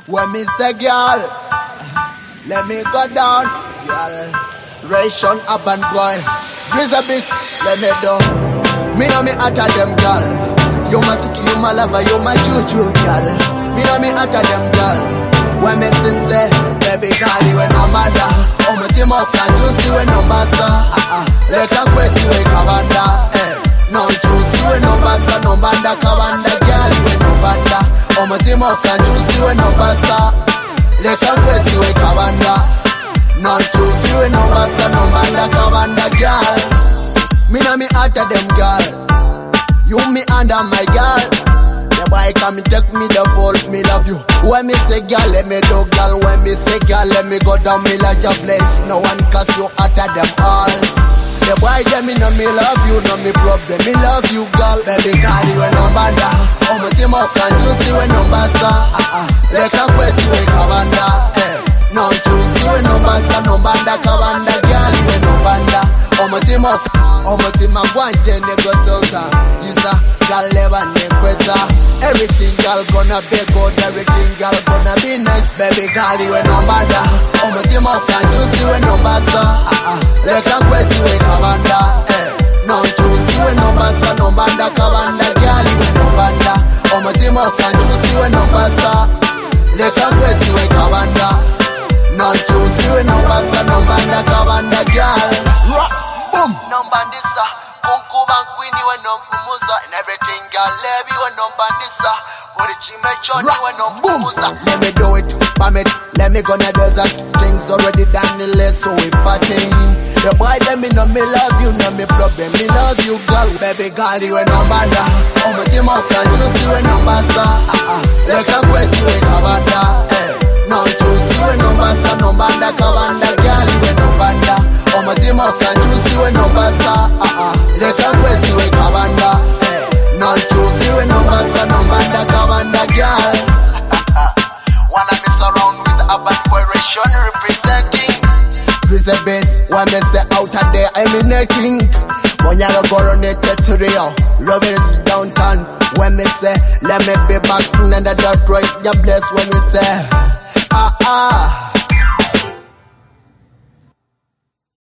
When me say girl, let me go down, girl. Ration urban boy, breeze a bit, let me down. Me know me hotter them girl. You my city, you my lover, you my choo-choo girl. Me know me hotter them girl. When me sing say, baby girl, you ain't no matter. Oh me team up and juicy when no master. Let her quit you a kawanda. No juicy when no master, no banda kawanda girl, you ain't no banda. Oh me team up and juicy when no master. Let her quit you a kawanda. No juicy when no master, no banda kawanda girl. Me know me hotter them girl. You me under my girl. The boy come and take me the fault, me love you. When me say girl, let me do girl. When me say girl, let me go down, me like your place. No one cause you hotter them all. The boy tell me no me love you, no me problem. Me love you girl, baby girl, you ain't no banda. Oh me team up and juicy when no basta. Let her quit you a kawanda. No juicy when no basta, no banda kawanda girl, you ain't no banda. Oh me team up, oh me team up one day nego sosa. Yisa girl never nekweta. Everything girl gonna be good, everything girl gonna be nice. Baby girl, you ain't no banda. Oh me team up and juicy when no basta. Let her quit you a kawanda. No juicy when no basta, no banda kawanda girl, you ain't no banda. Oh me team up and juicy when no basta. Let her quit you a kawanda. No juicy when no basta, no banda kawanda girl. Boom. No bandisa, kunku bankwini when no kumuza, and everything girl levi when no bandisa. For the chime choni when no kumuza. Let me do it, bam it, let me go na desert. Things already done the list, so we party. The boy let me know me love you, no me problem. Me love you girl, baby girl you ain't no banda. Oh me team up and juicy when no basta. Let her quit you a kawanda. No juicy when no basta, no banda kawanda girl you ain't no banda. Oh my team up and juicy when no basta. Let her quit you a kawanda. No juicy when no basta, no banda kawanda girl. Wanna mess around with a bad boy ration representing. Please a bit, when me say out of there I'm in a king. When you go coronated to the love is downtown. When me say let me be back in the Detroit, you bless when me say